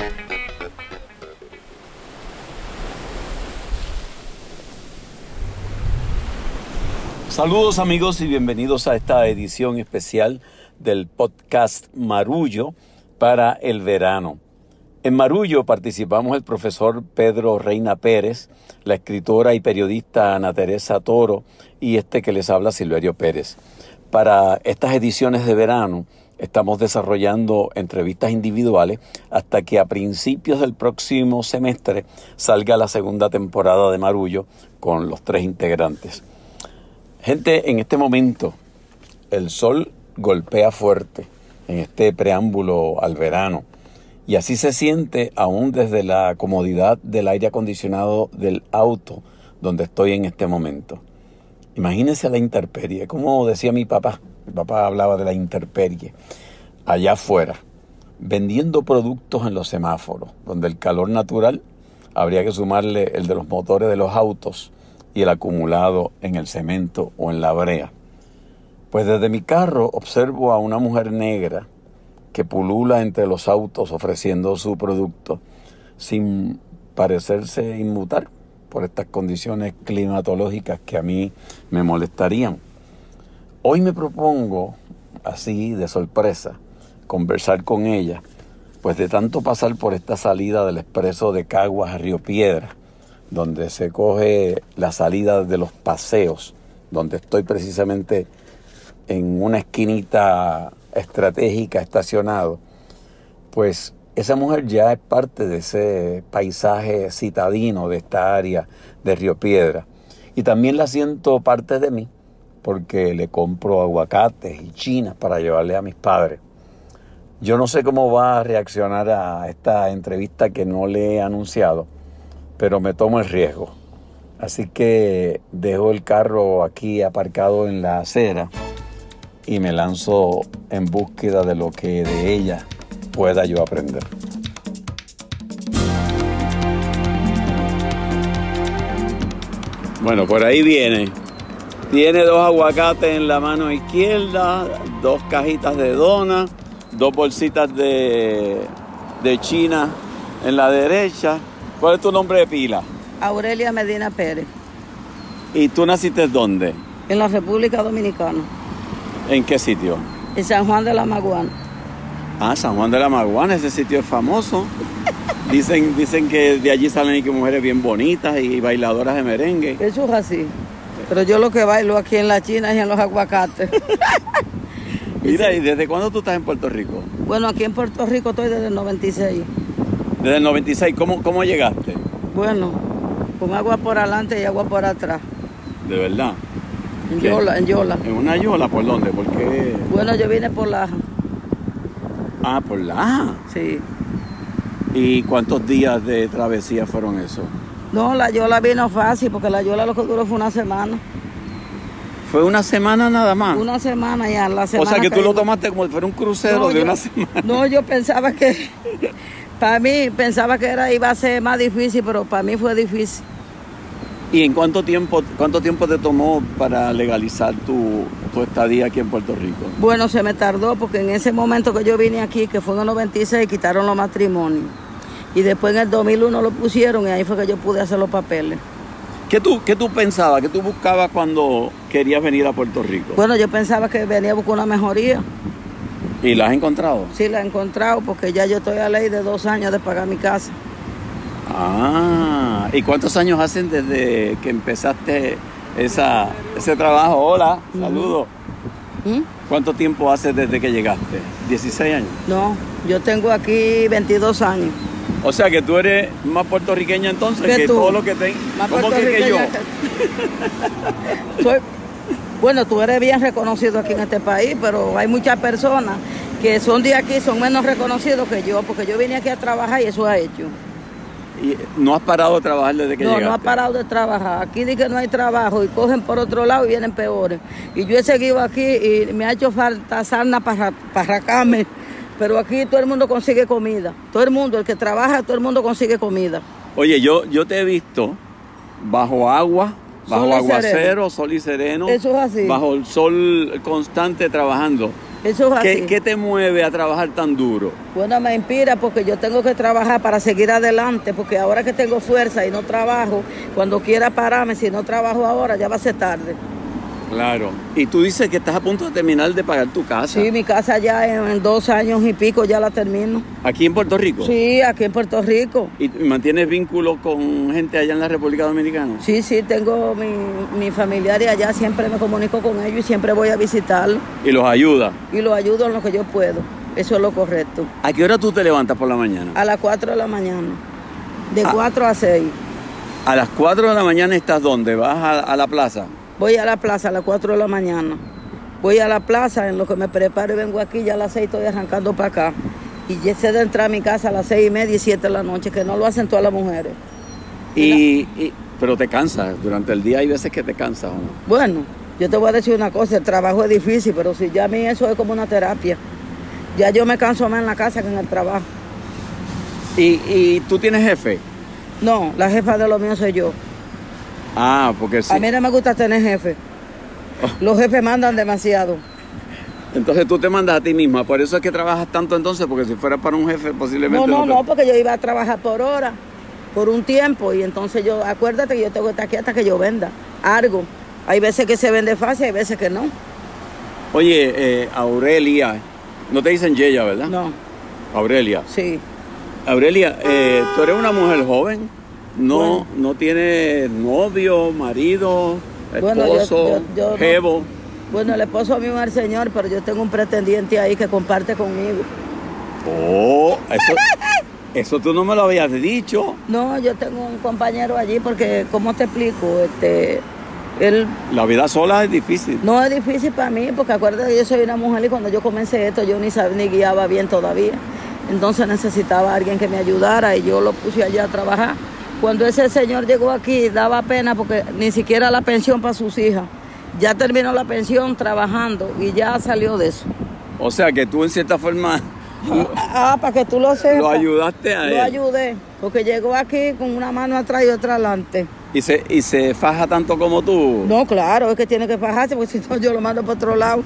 Saludos amigos y bienvenidos a esta edición especial del podcast Marullo para el verano. En Marullo participamos el profesor Pedro Reina Pérez, la escritora y periodista Ana Teresa Toro y que les habla Silverio Pérez. Para estas ediciones de verano estamos desarrollando entrevistas individuales hasta que a principios del próximo semestre salga la segunda temporada de Marullo con los 3 integrantes. Gente, en este momento el sol golpea fuerte en este preámbulo al verano y así se siente aún desde la comodidad del aire acondicionado del auto donde estoy en este momento. Imagínense la intemperie, como decía mi papá hablaba de la intemperie, allá afuera, vendiendo productos en los semáforos, donde el calor natural habría que sumarle el de los motores de los autos y el acumulado en el cemento o en la brea. Pues desde mi carro observo a una mujer negra que pulula entre los autos ofreciendo su producto sin parecerse inmutar por estas condiciones climatológicas que a mí me molestarían. Hoy me propongo, así de sorpresa, conversar con ella, pues de tanto pasar por esta salida del expreso de Caguas a Río Piedras, donde se coge la salida de los paseos, donde estoy precisamente en una esquinita estratégica estacionado, pues esa mujer ya es parte de ese paisaje citadino de esta área de Río Piedra. Y también la siento parte de mí, porque le compro aguacates y chinas para llevarle a mis padres. Yo no sé cómo va a reaccionar a esta entrevista que no le he anunciado, pero me tomo el riesgo. Así que dejo el carro aquí aparcado en la acera y me lanzo en búsqueda de lo que de ella pueda yo aprender. Bueno, por ahí viene. Tiene 2 aguacates en la mano izquierda, 2 cajitas de dona, 2 bolsitas de china en la derecha. ¿Cuál es tu nombre de pila? Aurelia Medina Pérez. ¿Y tú naciste dónde? En la República Dominicana. ¿En qué sitio? En San Juan de la Maguana. Ah, San Juan de la Maguana, ese sitio es famoso. Dicen que de allí salen mujeres bien bonitas y bailadoras de merengue. Eso es así. Pero yo lo que bailo aquí en la China y en los aguacates. Mira, ¿y desde cuándo tú estás en Puerto Rico? Bueno, aquí en Puerto Rico estoy desde el 96. Desde el 96, ¿cómo llegaste? Bueno, con agua por adelante y agua por atrás. ¿De verdad? En Yola. ¿En una yola? ¿Por dónde? ¿Por qué? Bueno, yo vine por Laja. Ah, ¿por Laja? Sí. ¿Y cuántos días de travesía fueron esos? No, la yola vino fácil porque la yola lo que duró fue una semana. ¿Fue una semana nada más? Una semana ya, la semana. O sea que tú lo tomaste como si fuera un crucero de una semana. No, yo pensaba que... Para mí, pensaba que iba a ser más difícil, pero para mí fue difícil. ¿Y en cuánto tiempo te tomó para legalizar tu estadía aquí en Puerto Rico? Bueno, se me tardó porque en ese momento que yo vine aquí, que fue en el 96, quitaron los matrimonios. Y después en el 2001 lo pusieron y ahí fue que yo pude hacer los papeles. ¿Qué tú pensabas? ¿Qué tú buscabas cuando querías venir a Puerto Rico? Bueno, yo pensaba que venía a buscar una mejoría. ¿Y la has encontrado? Sí, la he encontrado porque ya yo estoy a ley de 2 años de pagar mi casa. Ah, ¿y cuántos años hacen desde que empezaste ese trabajo? Hola, saludos. ¿Cuánto tiempo hace desde que llegaste? ¿16 años? No, yo tengo aquí 22 años. O sea que tú eres más puertorriqueña entonces que todo lo que tengo. ¿Cómo que yo? Bueno, tú eres bien reconocido aquí en este país, pero hay muchas personas que son de aquí, son menos reconocidos que yo, porque yo vine aquí a trabajar y eso ha hecho. ¿Y no has parado de trabajar desde que llegaste? No, no he parado de trabajar. Aquí dicen que no hay trabajo y cogen por otro lado y vienen peores. Y yo he seguido aquí y me ha hecho falta sarna para arrancarme. Pero aquí todo el mundo consigue comida. Todo el mundo, el que trabaja, todo el mundo consigue comida. Oye, yo te he visto bajo agua, bajo aguacero, sol y sereno. Eso es así. Bajo el sol constante trabajando. Eso es así. ¿Qué te mueve a trabajar tan duro? Bueno, me inspira porque yo tengo que trabajar para seguir adelante, porque ahora que tengo fuerza y no trabajo, cuando quiera pararme, si no trabajo ahora, ya va a ser tarde. Claro. Y tú dices que estás a punto de terminar de pagar tu casa. Sí, mi casa ya en 2 años y pico ya la termino. ¿Aquí en Puerto Rico? Sí, aquí en Puerto Rico. ¿Y mantienes vínculos con gente allá en la República Dominicana? Sí, tengo mi familiar y allá siempre me comunico con ellos y siempre voy a visitarlos. ¿Y los ayuda? Y los ayudo en lo que yo puedo. Eso es lo correcto. ¿A qué hora tú te levantas por la mañana? A las 4 de la mañana. De 4 a 6. ¿A las 4 de la mañana estás dónde? ¿Vas a la plaza? Voy a la plaza a las 4 de la mañana. Voy a la plaza, en lo que me preparo y vengo aquí, ya a las 6 estoy arrancando para acá. Y ya sé de entrar a mi casa a las 6:30 y 7 de la noche, que no lo hacen todas las mujeres. Pero te cansas, durante el día hay veces que te cansas, ¿o no? Bueno, yo te voy a decir una cosa, el trabajo es difícil, pero si ya a mí eso es como una terapia. Ya yo me canso más en la casa que en el trabajo. ¿Y tú tienes jefe? No, la jefa de lo mío soy yo. Ah, porque sí. A mí no me gusta tener jefe. Los jefes mandan demasiado. Entonces tú te mandas a ti misma, por eso es que trabajas tanto entonces, porque si fuera para un jefe posiblemente No, porque yo iba a trabajar por hora, por un tiempo, y entonces acuérdate que yo tengo que estar aquí hasta que yo venda algo. Hay veces que se vende fácil, hay veces que no. Oye, Aurelia, no te dicen Yeya, ¿verdad? No. Aurelia. Sí. Aurelia, tú eres una mujer joven, no tienes novio, marido, esposo, jevo. Bueno, el esposo mío es el señor, pero yo tengo un pretendiente ahí que comparte conmigo. Oh, eso tú no me lo habías dicho. No, yo tengo un compañero allí porque, ¿cómo te explico? La vida sola es difícil. No es difícil para mí, porque acuérdate que yo soy una mujer y cuando yo comencé esto yo ni guiaba bien todavía. Entonces necesitaba a alguien que me ayudara y yo lo puse allá a trabajar. Cuando ese señor llegó aquí daba pena porque ni siquiera la pensión para sus hijas. Ya terminó la pensión trabajando y ya salió de eso. O sea que tú en cierta forma... para que tú lo sepas. Lo ayudaste a él. Lo ayudé, porque llegó aquí con una mano atrás y otra adelante. ¿Y se faja tanto como tú? No, claro, es que tiene que fajarse, porque si no yo lo mando para otro lado.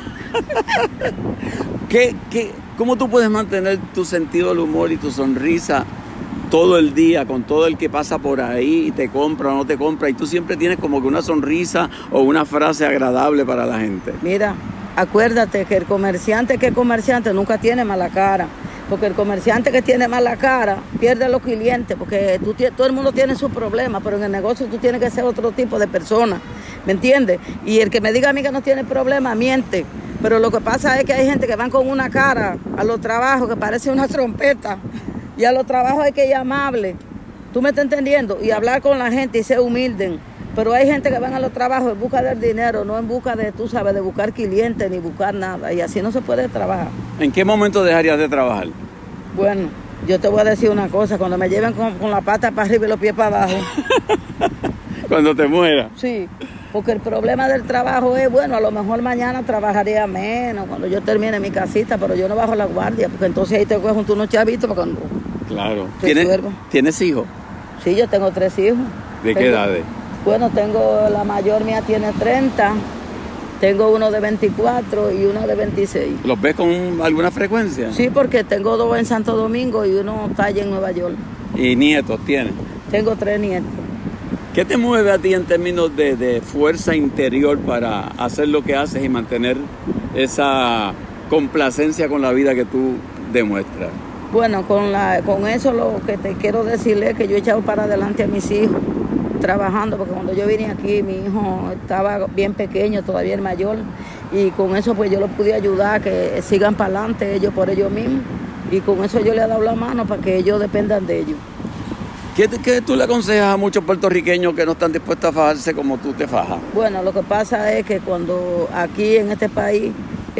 ¿Cómo tú puedes mantener tu sentido del humor y tu sonrisa todo el día con todo el que pasa por ahí y te compra o no te compra? Y tú siempre tienes como que una sonrisa o una frase agradable para la gente. Mira, acuérdate que el comerciante nunca tiene mala cara. Porque el comerciante que tiene mala cara pierde a los clientes, porque todo el mundo tiene sus problemas, pero en el negocio tú tienes que ser otro tipo de persona, ¿me entiendes? Y el que me diga a mí que no tiene problema, miente. Pero lo que pasa es que hay gente que van con una cara a los trabajos que parece una trompeta, y a los trabajos hay que ir amable, ¿tú me estás entendiendo? Y hablar con la gente y ser humilde. Pero hay gente que van a los trabajos en busca del dinero, no en busca de, tú sabes, de buscar clientes ni buscar nada. Y así no se puede trabajar. ¿En qué momento dejarías de trabajar? Bueno, yo te voy a decir una cosa. Cuando me lleven con la pata para arriba y los pies para abajo. Cuando te mueras. Sí, porque el problema del trabajo es, bueno, a lo mejor mañana trabajaría menos cuando yo termine mi casita, pero yo no bajo la guardia, porque entonces ahí te coges junto a unos chavitos para cuando... Claro. ¿Tienes hijos? Sí, yo tengo 3 hijos. ¿De qué edades? Bueno, la mayor mía tiene 30, tengo uno de 24 y uno de 26. ¿Los ves con alguna frecuencia? Sí, porque tengo 2 en Santo Domingo y uno está allá en Nueva York. ¿Y nietos tienes? Tengo 3 nietos. ¿Qué te mueve a ti en términos de fuerza interior para hacer lo que haces y mantener esa complacencia con la vida que tú demuestras? Bueno, con eso lo que te quiero decirle es que yo he echado para adelante a mis hijos trabajando, porque cuando yo vine aquí mi hijo estaba bien pequeño, todavía el mayor, y con eso pues yo los pude ayudar a que sigan para adelante ellos por ellos mismos, y con eso yo le he dado la mano para que ellos dependan de ellos. ¿Qué tú le aconsejas a muchos puertorriqueños que no están dispuestos a fajarse como tú te fajas? Bueno, lo que pasa es que cuando aquí en este país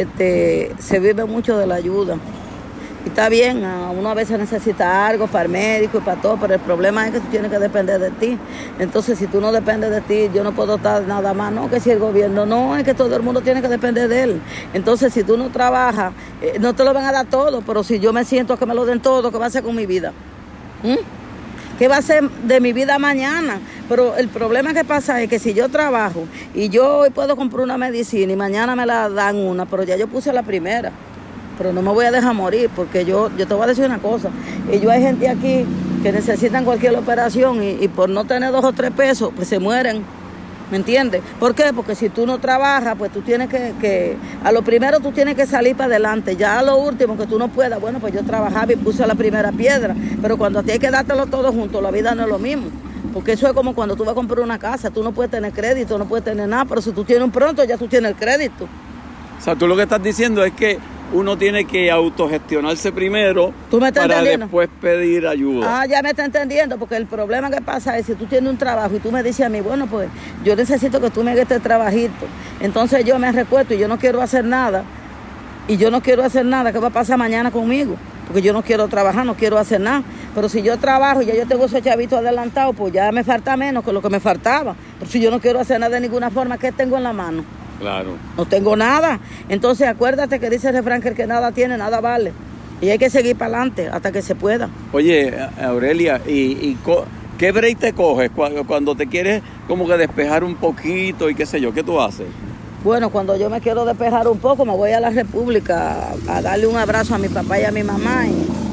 se vive mucho de la ayuda. Y está bien, uno a veces necesita algo para el médico y para todo, pero el problema es que tú tienes que depender de ti. Entonces, si tú no dependes de ti, yo no puedo estar nada más, no, que si el gobierno, no, es que todo el mundo tiene que depender de él. Entonces, si tú no trabajas, no te lo van a dar todo, pero si yo me siento a que me lo den todo, ¿qué va a hacer con mi vida? ¿Qué va a ser de mi vida mañana? Pero el problema que pasa es que si yo trabajo y yo hoy puedo comprar una medicina y mañana me la dan una, pero ya yo puse la primera. Pero no me voy a dejar morir, porque yo te voy a decir una cosa. Y yo hay gente aquí que necesitan cualquier operación y por no tener 2 o 3 pesos, pues se mueren. ¿Me entiendes? ¿Por qué? Porque si tú no trabajas, pues tú tienes que a lo primero tú tienes que salir para adelante. Ya a lo último que tú no puedas, bueno, pues yo trabajaba y puse la primera piedra. Pero cuando a ti hay que dártelo todo junto, la vida no es lo mismo. Porque eso es como cuando tú vas a comprar una casa, tú no puedes tener crédito, no puedes tener nada, pero si tú tienes un pronto, ya tú tienes el crédito. O sea, tú lo que estás diciendo es que uno tiene que autogestionarse primero para después pedir ayuda. Ah, ya me está entendiendo, porque el problema que pasa es si tú tienes un trabajo y tú me dices a mí, bueno, pues yo necesito que tú me hagas este trabajito. Entonces yo me recuesto y yo no quiero hacer nada. Y yo no quiero hacer nada. ¿Qué va a pasar mañana conmigo? Porque yo no quiero trabajar, no quiero hacer nada. Pero si yo trabajo y ya yo tengo esos chavitos adelantados, pues ya me falta menos que lo que me faltaba. Pero si yo no quiero hacer nada de ninguna forma, ¿qué tengo en la mano? Claro. No tengo nada. Entonces acuérdate que dice el refrán que el que nada tiene, nada vale. Y hay que seguir para adelante hasta que se pueda. Oye, Aurelia, ¿qué break te coges cuando te quieres como que despejar un poquito y qué sé yo? ¿Qué tú haces? Bueno, cuando yo me quiero despejar un poco, me voy a la República a darle un abrazo a mi papá y a mi mamá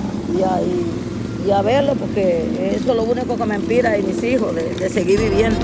y a verlo, porque eso es lo único que me inspira y mis hijos de seguir viviendo.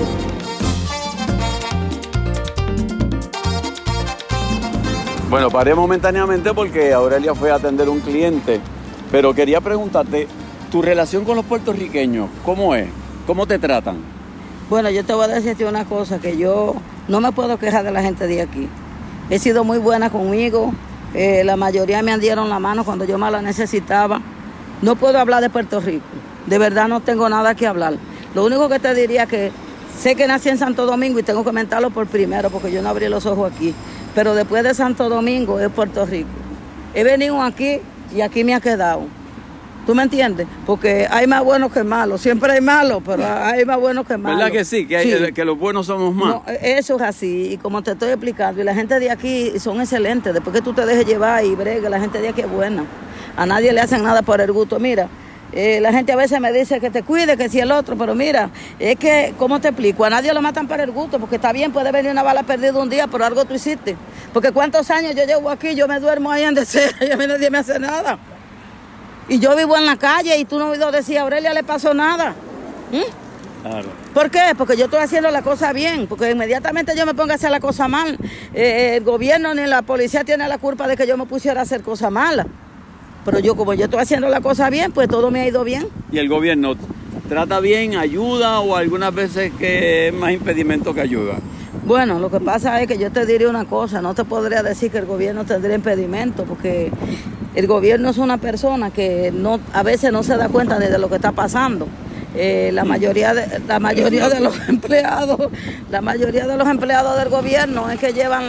Bueno, paré momentáneamente porque Aurelia fue a atender un cliente, pero quería preguntarte, ¿tu relación con los puertorriqueños cómo es? ¿Cómo te tratan? Bueno, yo te voy a decirte una cosa, que yo no me puedo quejar de la gente de aquí. He sido muy buena conmigo, la mayoría me dieron la mano cuando yo más la necesitaba. No puedo hablar de Puerto Rico, de verdad no tengo nada que hablar. Lo único que te diría es que sé que nací en Santo Domingo y tengo que comentarlo por primero, porque yo no abrí los ojos aquí. Pero después de Santo Domingo es Puerto Rico. He venido aquí y aquí me ha quedado. ¿Tú me entiendes? Porque hay más buenos que malos. Siempre hay malos, pero hay más buenos que malos. ¿Verdad que sí? Que los buenos somos más. No, eso es así. Y como te estoy explicando, y la gente de aquí son excelentes. Después que tú te dejes llevar y bregue, la gente de aquí es buena. A nadie le hacen nada por el gusto. Mira, la gente a veces me dice que te cuide, que si el otro, pero mira, es que, ¿cómo te explico? A nadie lo matan por el gusto, porque está bien, puede venir una bala perdida un día, pero algo tú hiciste. Porque cuántos años yo llevo aquí, yo me duermo ahí en deseo y a mí nadie me hace nada. Y yo vivo en la calle y tú no has oído decir, a Aurelia le pasó nada. Claro. ¿Por qué? Porque yo estoy haciendo la cosa bien, porque inmediatamente yo me pongo a hacer la cosa mal, el gobierno ni la policía tiene la culpa de que yo me pusiera a hacer cosas malas. Pero yo, como yo estoy haciendo la cosa bien, pues todo me ha ido bien. ¿Y el gobierno trata bien, ayuda o algunas veces que es más impedimento que ayuda? Bueno, lo que pasa es que yo te diría una cosa, no te podría decir que el gobierno tendría impedimento, porque el gobierno es una persona que a veces no se da cuenta de lo que está pasando. La mayoría de los empleados del gobierno es que llevan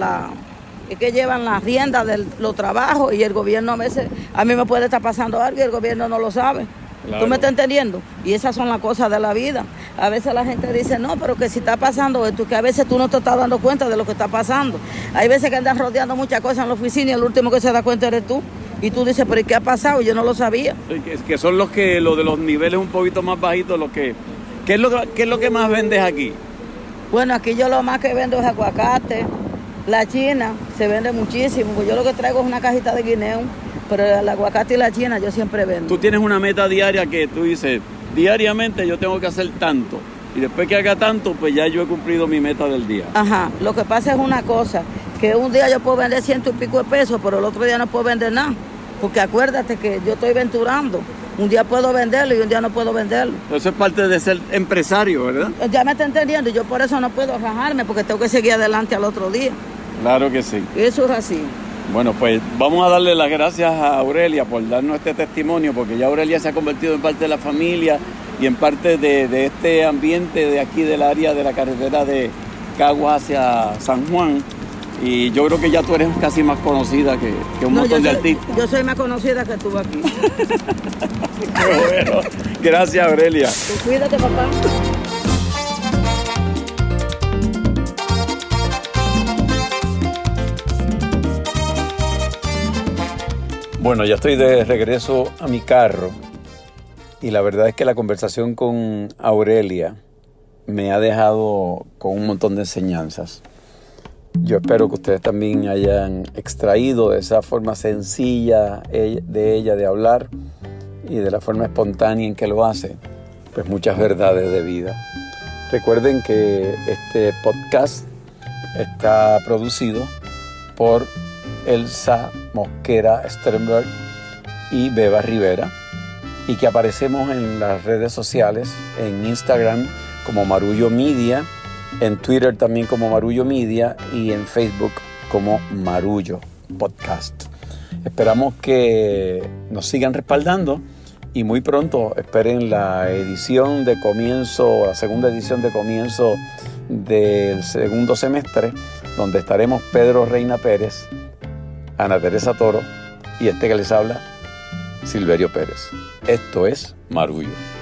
las riendas de los trabajos, y el gobierno a veces, a mí me puede estar pasando algo y el gobierno no lo sabe. Claro. ¿Tú me estás entendiendo? Y esas son las cosas de la vida. A veces la gente dice, no, pero que si está pasando esto, que a veces tú no te estás dando cuenta de lo que está pasando. Hay veces que andan rodeando muchas cosas en la oficina y el último que se da cuenta eres tú. Y tú dices, pero ¿y qué ha pasado? Yo no lo sabía. Que son lo de los niveles un poquito más bajitos, ¿qué es lo que más vendes aquí? Bueno, aquí yo lo más que vendo es aguacate. La china se vende muchísimo. Yo lo que traigo es una cajita de guineo, pero el aguacate y la china yo siempre vendo. Tú tienes una meta diaria que tú dices, diariamente yo tengo que hacer tanto. Y después que haga tanto, pues ya yo he cumplido mi meta del día. Ajá, lo que pasa es una cosa, que un día yo puedo vender 100 y pico de pesos, pero el otro día no puedo vender nada. Porque acuérdate que yo estoy venturando. Un día puedo venderlo y un día no puedo venderlo. Eso es parte de ser empresario, ¿verdad? Ya me está entendiendo, yo por eso no puedo rajarme, porque tengo que seguir adelante al otro día. Claro que sí. Eso es así. Bueno, pues vamos a darle las gracias a Aurelia por darnos este testimonio, porque ya Aurelia se ha convertido en parte de la familia y en parte de este ambiente de aquí del área de la carretera de Caguas hacia San Juan. Y yo creo que ya tú eres casi más conocida que un montón de artistas. Yo soy más conocida que tú aquí. Bueno, gracias, Aurelia. Pues cuídate, papá. Bueno, ya estoy de regreso a mi carro Y la verdad es que la conversación con Aurelia me ha dejado con un montón de enseñanzas. Yo espero que ustedes también hayan extraído de esa forma sencilla de ella de hablar y de la forma espontánea en que lo hace, pues muchas verdades de vida. Recuerden que este podcast está producido por Elsa Mosquera Sternberg y Beba Rivera, y que aparecemos en las redes sociales, en Instagram como Marullo Media, en Twitter también como Marullo Media y en Facebook como Marullo Podcast. Esperamos que nos sigan respaldando y muy pronto esperen la edición de comienzo, la segunda edición de comienzo del segundo semestre, donde estaremos Pedro Reina Pérez, Ana Teresa Toro y este que les habla, Silverio Pérez. Esto es Marullo.